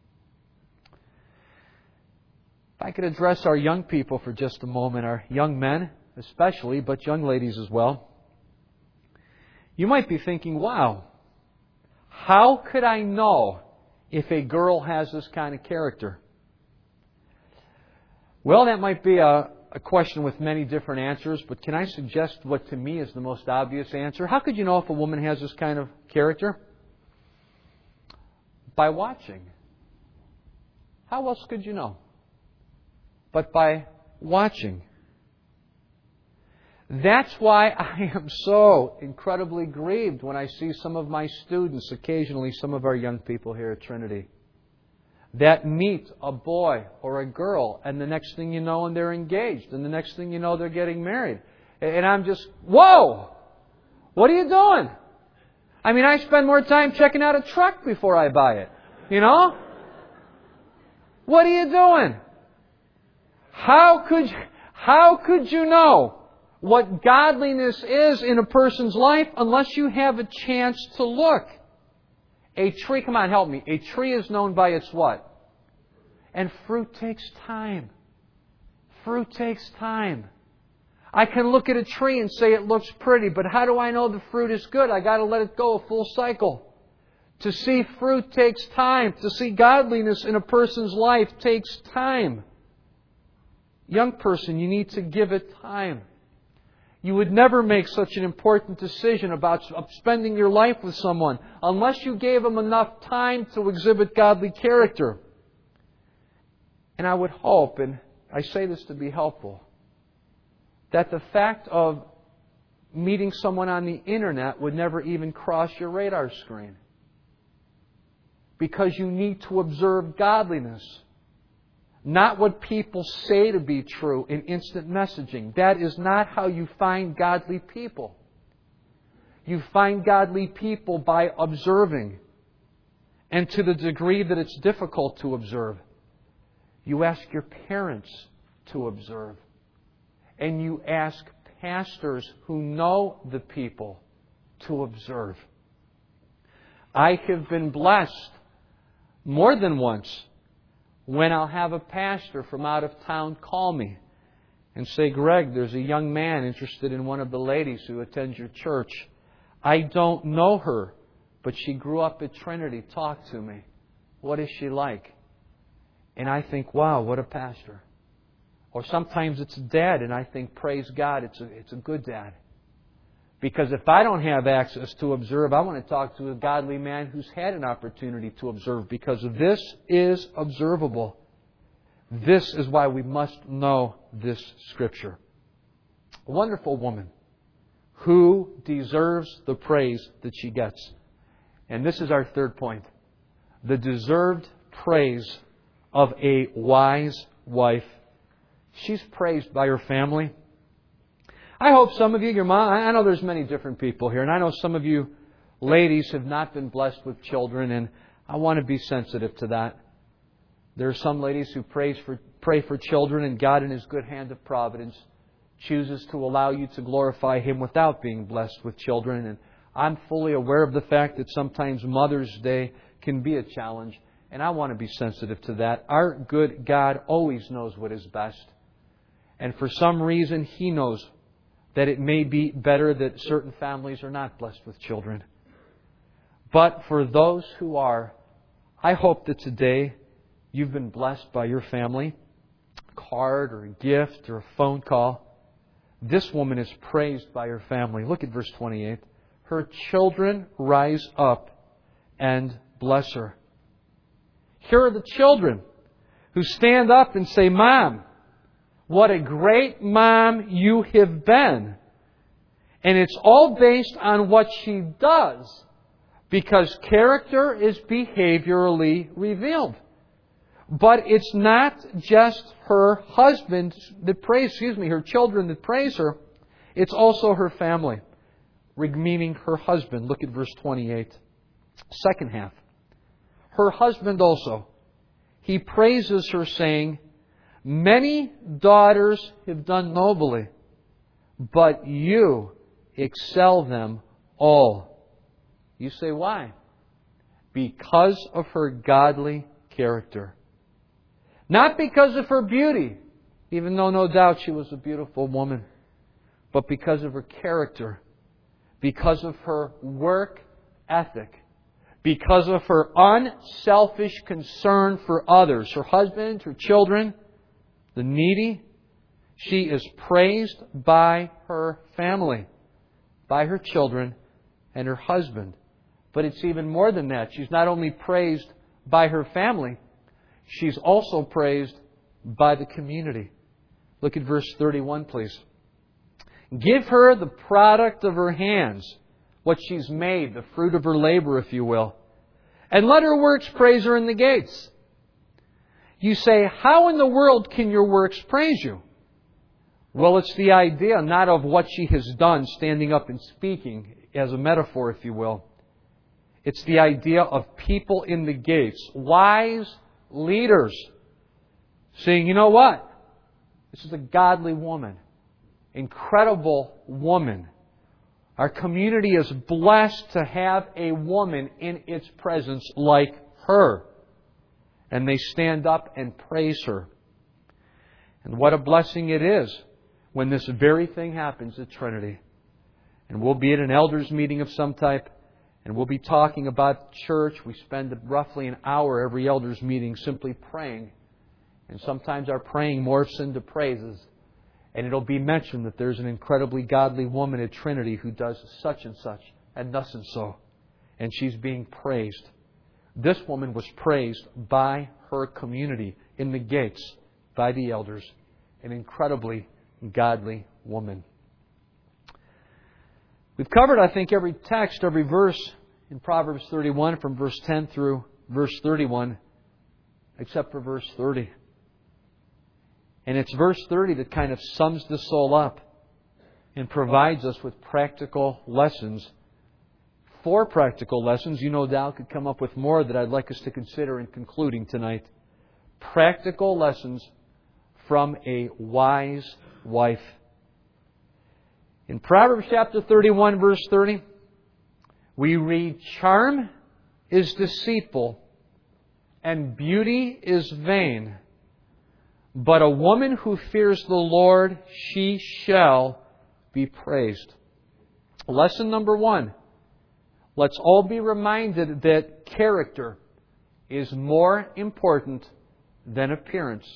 If I could address our young people for just a moment, our young men especially, but young ladies as well. You might be thinking, wow, how could I know if a girl has this kind of character? Well, that might be a, a question with many different answers, but can I suggest what to me is the most obvious answer? How could you know if a woman has this kind of character? By watching. How else could you know? But by watching. That's why I am so incredibly grieved when I see some of my students, occasionally some of our young people here at Trinity, that meet a boy or a girl, and the next thing you know, and they're engaged, and the next thing you know, they're getting married. And I'm just, whoa! What are you doing? I mean, I spend more time checking out a truck before I buy it. You know? What are you doing? How could you, how could you know what godliness is in a person's life unless you have a chance to look? A tree, come on, help me. A tree is known by its what? And fruit takes time. Fruit takes time. I can look at a tree and say it looks pretty, but how do I know the fruit is good? I got to let it go a full cycle. To see fruit takes time. To see godliness in a person's life takes time. Young person, you need to give it time. You would never make such an important decision about spending your life with someone unless you gave them enough time to exhibit godly character. And I would hope, and I say this to be helpful, that the fact of meeting someone on the internet would never even cross your radar screen. Because you need to observe godliness. Not what people say to be true in instant messaging. That is not how you find godly people. You find godly people by observing. And to the degree that it's difficult to observe, you ask your parents to observe. And you ask pastors who know the people to observe. I have been blessed more than once when I'll have a pastor from out of town call me and say, Greg, there's a young man interested in one of the ladies who attends your church. I don't know her, but she grew up at Trinity. Talk to me. What is she like? And I think, wow, what a pastor. Or sometimes it's a dad, and I think, praise God, it's a, it's a good dad. Because if I don't have access to observe, I want to talk to a godly man who's had an opportunity to observe, because this is observable. This is why we must know this Scripture. A wonderful woman who deserves the praise that she gets. And this is our third point. The deserved praise of a wise wife. She's praised by her family. I hope some of you, your mom, I know there's many different people here, and I know some of you ladies have not been blessed with children, and I want to be sensitive to that. There are some ladies who praise for, pray for children, and God in His good hand of providence chooses to allow you to glorify Him without being blessed with children. And I'm fully aware of the fact that sometimes Mother's Day can be a challenge, and I want to be sensitive to that. Our good God always knows what is best. And for some reason, He knows that it may be better that certain families are not blessed with children. But for those who are, I hope that today you've been blessed by your family, a card or a gift or a phone call. This woman is praised by her family. Look at verse twenty-eight. Her children rise up and bless her. Here are the children who stand up and say, Mom, what a great mom you have been. And it's all based on what she does, because character is behaviorally revealed. But it's not just her husband that praise, excuse me, her children that praise her. It's also her family, meaning her husband. Look at verse twenty-eight. Second half. Her husband also. He praises her, saying, Many daughters have done nobly, but you excel them all. You say, why? Because of her godly character. Not because of her beauty, even though no doubt she was a beautiful woman, but because of her character, because of her work ethic, because of her unselfish concern for others, her husband, her children, the needy. She is praised by her family, by her children, and her husband. But it's even more than that. She's not only praised by her family, she's also praised by the community. Look at verse thirty-one, please. Give her the product of her hands, what she's made, the fruit of her labor, if you will. And let her works praise her in the gates. You say, how in the world can your works praise you? Well, it's the idea not of what she has done, standing up and speaking, as a metaphor, if you will. It's the idea of people in the gates, wise leaders, saying, you know what? This is a godly woman, incredible woman. Our community is blessed to have a woman in its presence like her. And they stand up and praise her. And what a blessing it is when this very thing happens at Trinity. And we'll be at an elders meeting of some type, and we'll be talking about church. We spend roughly an hour every elders meeting simply praying. And sometimes our praying morphs into praises. And it'll be mentioned that there's an incredibly godly woman at Trinity who does such and such and thus and so. And she's being praised. This woman was praised by her community in the gates, by the elders. An incredibly godly woman. We've covered, I think, every text, every verse in Proverbs thirty-one from verse ten through verse thirty-one, except for verse thirty. And it's verse thirty that kind of sums the soul up and provides us with practical lessons. Four practical lessons. You no doubt could come up with more that I'd like us to consider in concluding tonight. Practical lessons from a wise wife. In Proverbs chapter thirty-one, verse thirty, we read, "Charm is deceitful, and beauty is vain. But a woman who fears the Lord, she shall be praised." Lesson number one. Let's all be reminded that character is more important than appearance.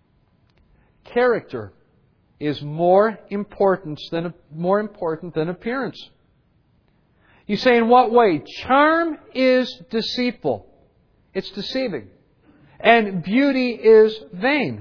Character is more important than more important than appearance. You say, in what way? Charm is deceitful. It's deceiving. And beauty is vain.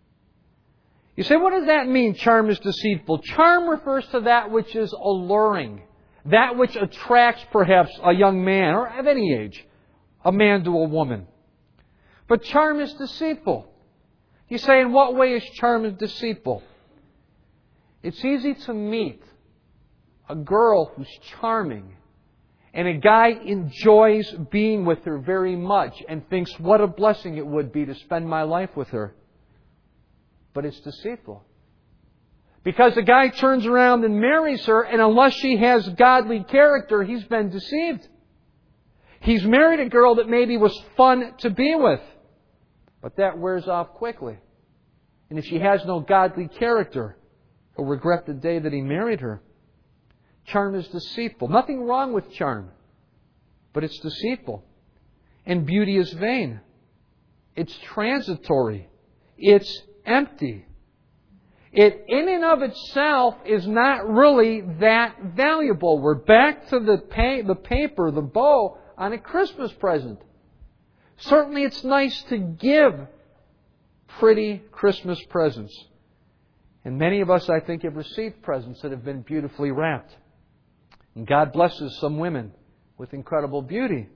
You say, what does that mean, charm is deceitful? Charm refers to that which is alluring. That which attracts perhaps a young man, or of any age, a man to a woman. But charm is deceitful. You say, in what way is charm deceitful? It's easy to meet a girl who's charming, and a guy enjoys being with her very much and thinks what a blessing it would be to spend my life with her. But it's deceitful. Because the guy turns around and marries her, and unless she has godly character, he's been deceived. He's married a girl that maybe was fun to be with, but that wears off quickly. And if she has no godly character, he'll regret the day that he married her. Charm is deceitful. Nothing wrong with charm, but it's deceitful. And beauty is vain. It's transitory. It's empty. It, in and of itself, is not really that valuable. We're back to the, pay, the paper, the bow on a Christmas present. Certainly it's nice to give pretty Christmas presents. And many of us, I think, have received presents that have been beautifully wrapped. And God blesses some women with incredible beauty.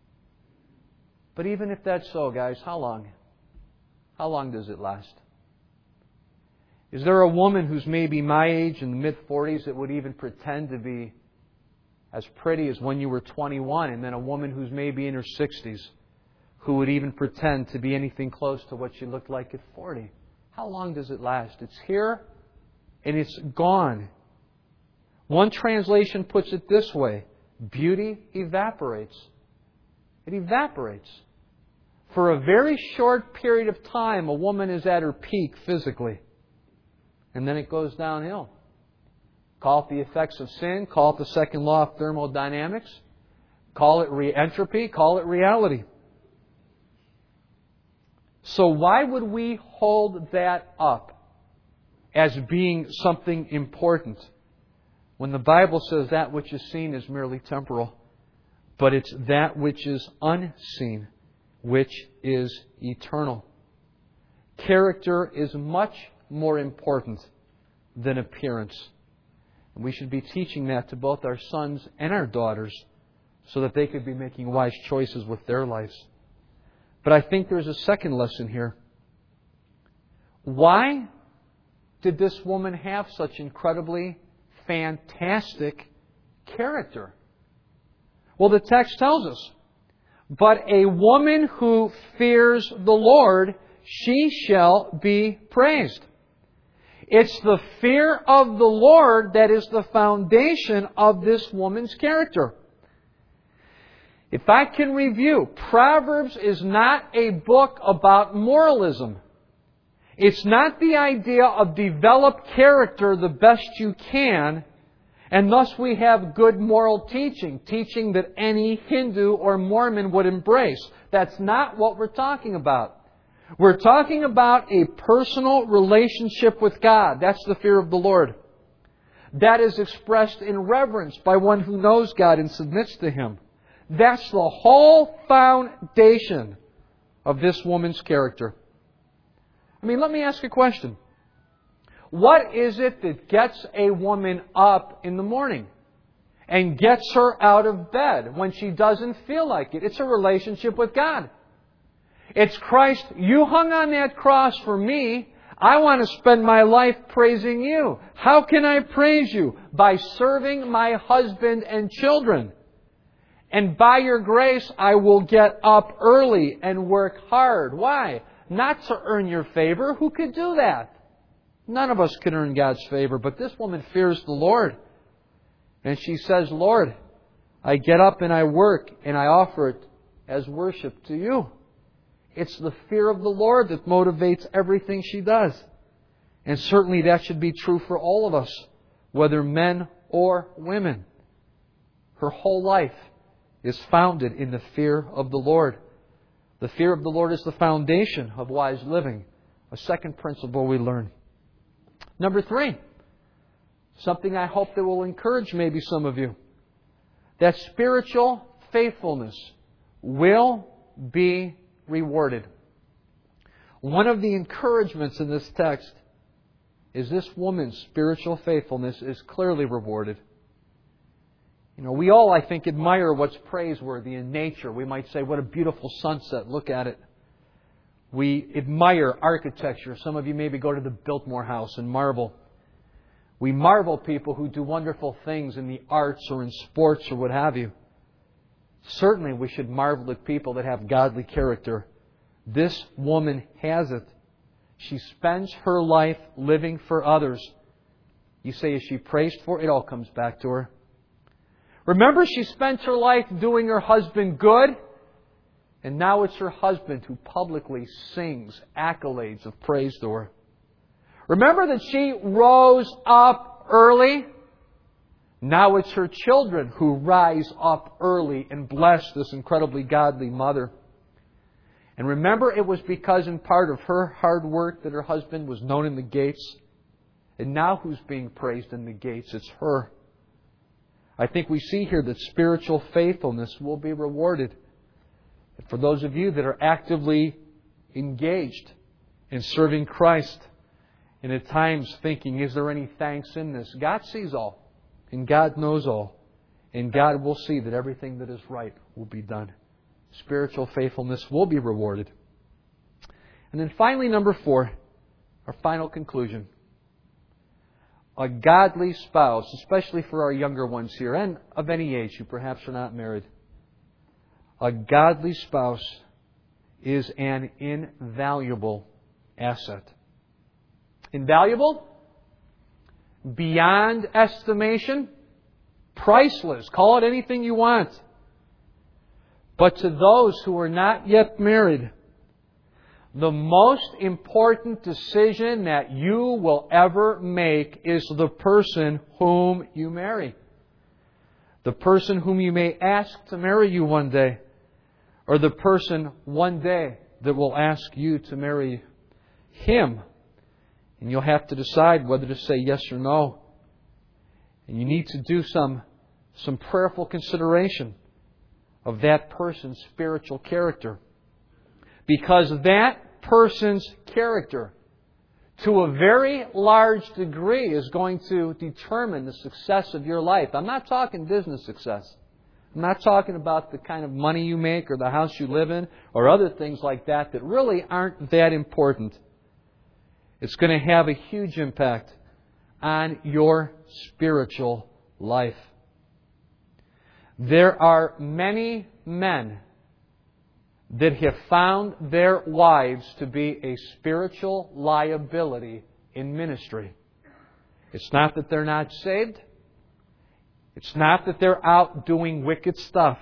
But even if that's so, guys, how long? How long does it last? Is there a woman who's maybe my age, in the mid-forties, that would even pretend to be as pretty as when you were twenty-one, and then a woman who's maybe in her sixties who would even pretend to be anything close to what she looked like at forty? How long does it last? It's here and it's gone. One translation puts it this way: beauty evaporates. It evaporates. For a very short period of time, a woman is at her peak physically. And then it goes downhill. Call it the effects of sin. Call it the second law of thermodynamics. Call it re-entropy. Call it reality. So why would we hold that up as being something important when the Bible says that which is seen is merely temporal, but it's that which is unseen, which is eternal? Character is much more important than appearance. And we should be teaching that to both our sons and our daughters so that they could be making wise choices with their lives. But I think there's a second lesson here. Why did this woman have such incredibly fantastic character? Well, the text tells us, "But a woman who fears the Lord, she shall be praised." It's the fear of the Lord that is the foundation of this woman's character. If I can review, Proverbs is not a book about moralism. It's not the idea of develop character the best you can, and thus we have good moral teaching, teaching that any Hindu or Mormon would embrace. That's not what we're talking about. We're talking about a personal relationship with God. That's the fear of the Lord. That is expressed in reverence by one who knows God and submits to Him. That's the whole foundation of this woman's character. I mean, let me ask a question. What is it that gets a woman up in the morning and gets her out of bed when she doesn't feel like it? It's a relationship with God. It's Christ, you hung on that cross for me. I want to spend my life praising You. How can I praise You? By serving my husband and children. And by Your grace, I will get up early and work hard. Why? Not to earn Your favor. Who could do that? None of us can earn God's favor. But this woman fears the Lord. And she says, Lord, I get up and I work and I offer it as worship to You. It's the fear of the Lord that motivates everything she does. And certainly that should be true for all of us, whether men or women. Her whole life is founded in the fear of the Lord. The fear of the Lord is the foundation of wise living. A second principle we learn. Number three, something I hope that will encourage maybe some of you. That spiritual faithfulness will be rewarded. One of the encouragements in this text is this woman's spiritual faithfulness is clearly rewarded. You know, we all, I think, admire what's praiseworthy in nature. We might say, what a beautiful sunset. Look at it. We admire architecture. Some of you maybe go to the Biltmore House and marvel. We marvel people who do wonderful things in the arts or in sports or what have you. Certainly we should marvel at people that have godly character. This woman has it. She spends her life living for others. You say, is she praised for it? It all comes back to her. Remember, she spent her life doing her husband good. And now it's her husband who publicly sings accolades of praise to her. Remember that she rose up early. Now it's her children who rise up early and bless this incredibly godly mother. And remember, it was because in part of her hard work that her husband was known in the gates. And now who's being praised in the gates? It's her. I think we see here that spiritual faithfulness will be rewarded. And for those of you that are actively engaged in serving Christ, and at times thinking, is there any thanks in this? God sees all. And God knows all. And God will see that everything that is right will be done. Spiritual faithfulness will be rewarded. And then finally, number four, our final conclusion. A godly spouse, especially for our younger ones here, and of any age who perhaps are not married. A godly spouse is an invaluable asset. Invaluable? Beyond estimation? Priceless. Call it anything you want. But to those who are not yet married, the most important decision that you will ever make is the person whom you marry. The person whom you may ask to marry you one day. Or the person one day that will ask you to marry him. And you'll have to decide whether to say yes or no. And you need to do some, some prayerful consideration of that person's spiritual character. Because that person's character, to a very large degree, is going to determine the success of your life. I'm not talking business success. I'm not talking about the kind of money you make or the house you live in or other things like that that really aren't that important. It's going to have a huge impact on your spiritual life. There are many men that have found their wives to be a spiritual liability in ministry. It's not that they're not saved. It's not that they're out doing wicked stuff.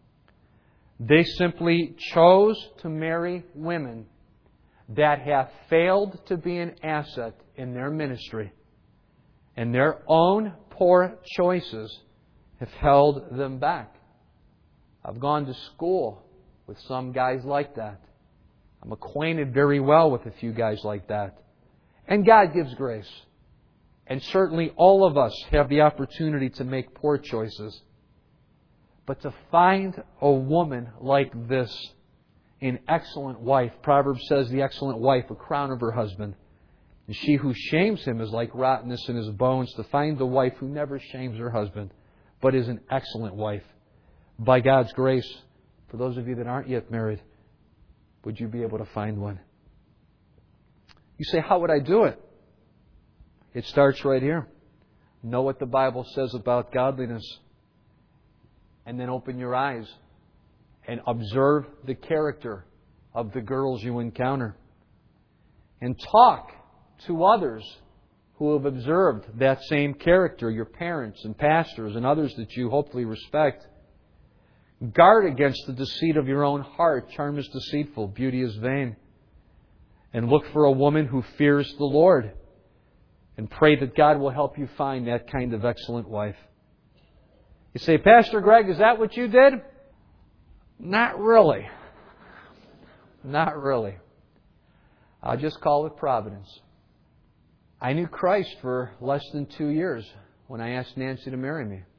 They simply chose to marry women that have failed to be an asset in their ministry. And their own poor choices have held them back. I've gone to school with some guys like that. I'm acquainted very well with a few guys like that. And God gives grace. And certainly all of us have the opportunity to make poor choices. But to find a woman like this, an excellent wife, Proverbs says the excellent wife, a crown of her husband. And she who shames him is like rottenness in his bones. To find the wife who never shames her husband, but is an excellent wife. By God's grace, for those of you that aren't yet married, would you be able to find one? You say, how would I do it? It starts right here. Know what the Bible says about godliness. And then open your eyes and observe the character of the girls you encounter. And talk to others who have observed that same character, your parents and pastors and others that you hopefully respect. Guard against the deceit of your own heart. Charm is deceitful, beauty is vain. And look for a woman who fears the Lord. And pray that God will help you find that kind of excellent wife. You say, Pastor Greg, is that what you did? Not really. Not really. I'll just call it providence. I knew Christ for less than two years when I asked Nancy to marry me.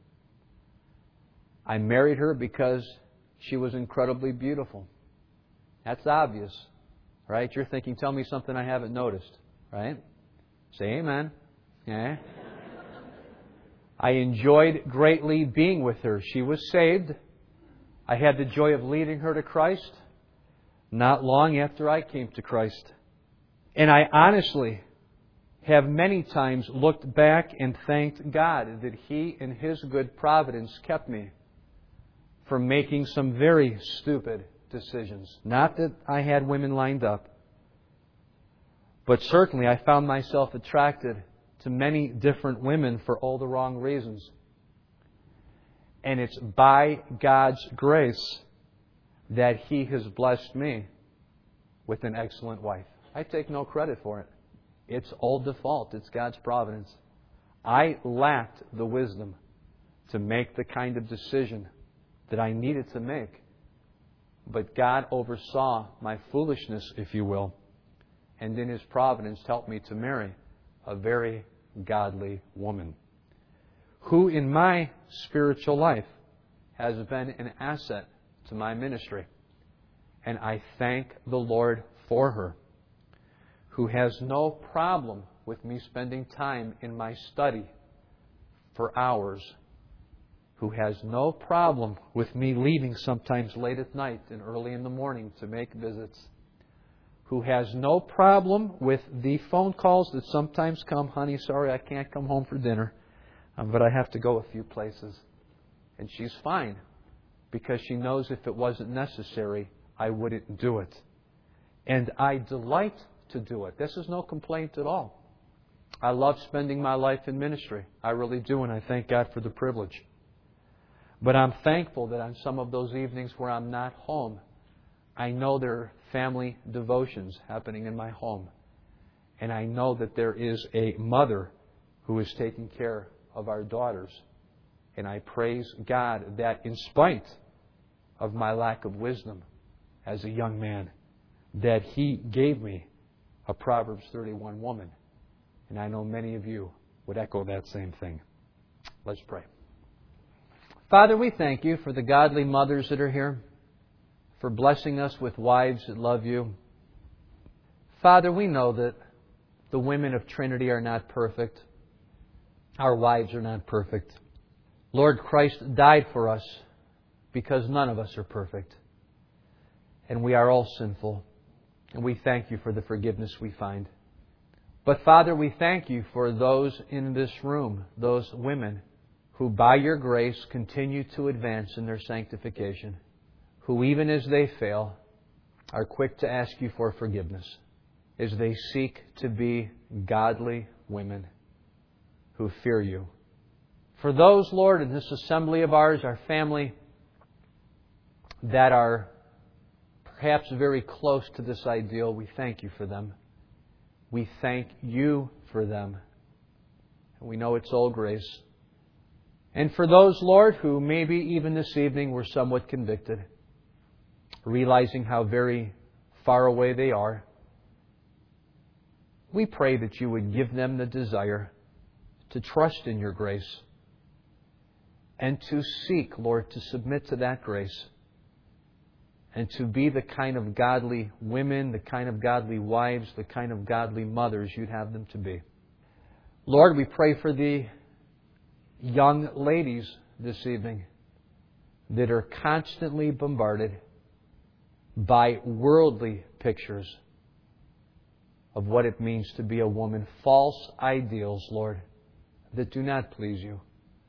I married her because she was incredibly beautiful. That's obvious, right? You're thinking, tell me something I haven't noticed, right? Say amen. Yeah. I enjoyed greatly being with her. She was saved. I had the joy of leading her to Christ not long after I came to Christ. And I honestly have many times looked back and thanked God that He, in His good providence, kept me from making some very stupid decisions. Not that I had women lined up, but certainly I found myself attracted to many different women for all the wrong reasons. And it's by God's grace that He has blessed me with an excellent wife. I take no credit for it. It's all default. It's God's providence. I lacked the wisdom to make the kind of decision that I needed to make. But God oversaw my foolishness, if you will, and in His providence helped me to marry a very godly woman who in my spiritual life has been an asset to my ministry. And I thank the Lord for her, who has no problem with me spending time in my study for hours, who has no problem with me leaving sometimes late at night and early in the morning to make visits, who has no problem with the phone calls that sometimes come, honey, sorry, I can't come home for dinner, um, but I have to go a few places. And she's fine, because she knows if it wasn't necessary, I wouldn't do it. And I delight to do it. This is no complaint at all. I love spending my life in ministry. I really do, and I thank God for the privilege. But I'm thankful that on some of those evenings where I'm not home, I know there are family devotions happening in my home. And I know that there is a mother who is taking care of our daughters. And I praise God that in spite of my lack of wisdom as a young man, that He gave me a Proverbs thirty-one woman. And I know many of you would echo that same thing. Let's pray. Father, we thank You for the godly mothers that are here, for blessing us with wives that love You. Father, we know that the women of Trinity are not perfect. Our wives are not perfect. Lord, Christ died for us because none of us are perfect. And we are all sinful. And we thank You for the forgiveness we find. But Father, we thank You for those in this room, those women who by Your grace continue to advance in their sanctification, who even as they fail are quick to ask You for forgiveness as they seek to be godly women who fear You. For those, Lord, in this assembly of ours, our family, that are perhaps very close to this ideal, we thank You for them. We thank You for them. And we know it's all grace. And for those, Lord, who maybe even this evening were somewhat convicted, realizing how very far away they are, we pray that You would give them the desire to trust in Your grace and to seek, Lord, to submit to that grace and to be the kind of godly women, the kind of godly wives, the kind of godly mothers You'd have them to be. Lord, we pray for the young ladies this evening that are constantly bombarded by worldly pictures of what it means to be a woman. False ideals, Lord, that do not please You.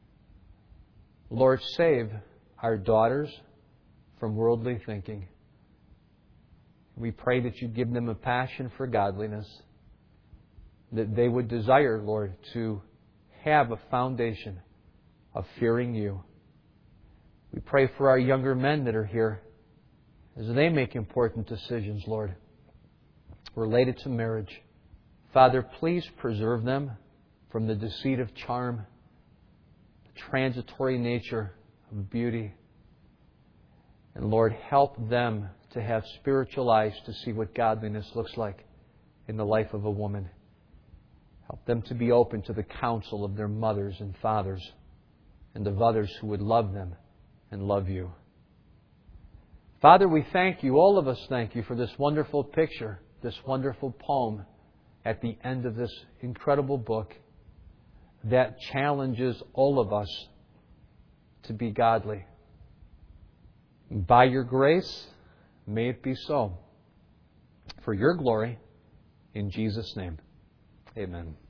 Lord, save our daughters from worldly thinking. We pray that You give them a passion for godliness, that they would desire, Lord, to have a foundation of fearing You. We pray for our younger men that are here as they make important decisions, Lord, related to marriage. Father, please preserve them from the deceit of charm, the transitory nature of beauty. And Lord, help them to have spiritual eyes to see what godliness looks like in the life of a woman. Help them to be open to the counsel of their mothers and fathers and of others who would love them and love You. Father, we thank You, all of us thank You for this wonderful picture, this wonderful poem at the end of this incredible book that challenges all of us to be godly. By Your grace, may it be so. For Your glory, in Jesus' name, amen.